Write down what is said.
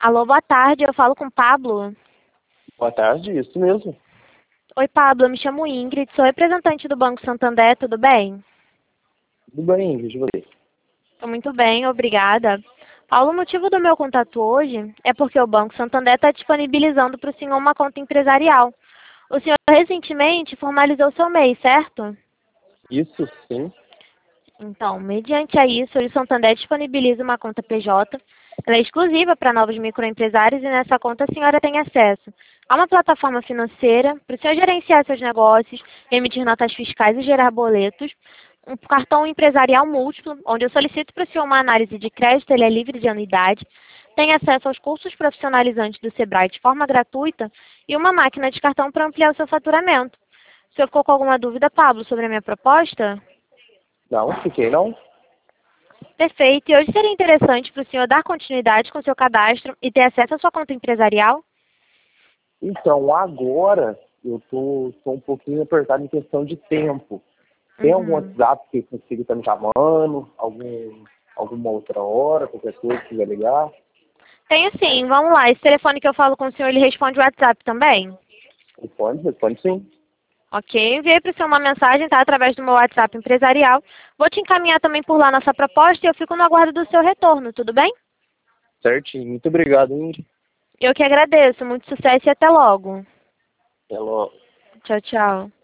Alô, boa tarde, eu falo com o Pablo. Boa tarde, isso mesmo. Oi, Pablo, eu me chamo Ingrid, sou representante do Banco Santander, tudo bem? Tudo bem, Ingrid, você? Estou muito bem, obrigada. Paulo, o motivo do meu contato hoje é porque o Banco Santander está disponibilizando para o senhor uma conta empresarial. O senhor recentemente formalizou seu MEI, certo? Isso, sim. Então, mediante a isso, o Santander disponibiliza uma conta PJ. Ela é exclusiva para novos microempresários e nessa conta a senhora tem acesso a uma plataforma financeira para o senhor gerenciar seus negócios, emitir notas fiscais e gerar boletos. Um cartão empresarial múltiplo, onde eu solicito para o senhor uma análise de crédito, ele é livre de anuidade. Tem acesso aos cursos profissionalizantes do Sebrae de forma gratuita e uma máquina de cartão para ampliar o seu faturamento. O senhor ficou com alguma dúvida, Pablo, sobre a minha proposta? Não, fiquei não. Perfeito. E hoje seria interessante para o senhor dar continuidade com o seu cadastro e ter acesso à sua conta empresarial? Então, agora eu tô um pouquinho apertado em questão de tempo. Tem algum Uhum. WhatsApp que eu consiga estar me chamando? Alguma outra hora, qualquer coisa que quiser ligar? Tenho sim. Vamos lá. Esse telefone que eu falo com o senhor, ele responde o WhatsApp também? Responde sim. Ok. Enviei para o senhor uma mensagem, tá? Através do meu WhatsApp empresarial. Vou te encaminhar também por lá nossa proposta e eu fico no aguardo do seu retorno, tudo bem? Certinho. Muito obrigado, Ingrid. Eu que agradeço. Muito sucesso e até logo. Até logo. Tchau, tchau.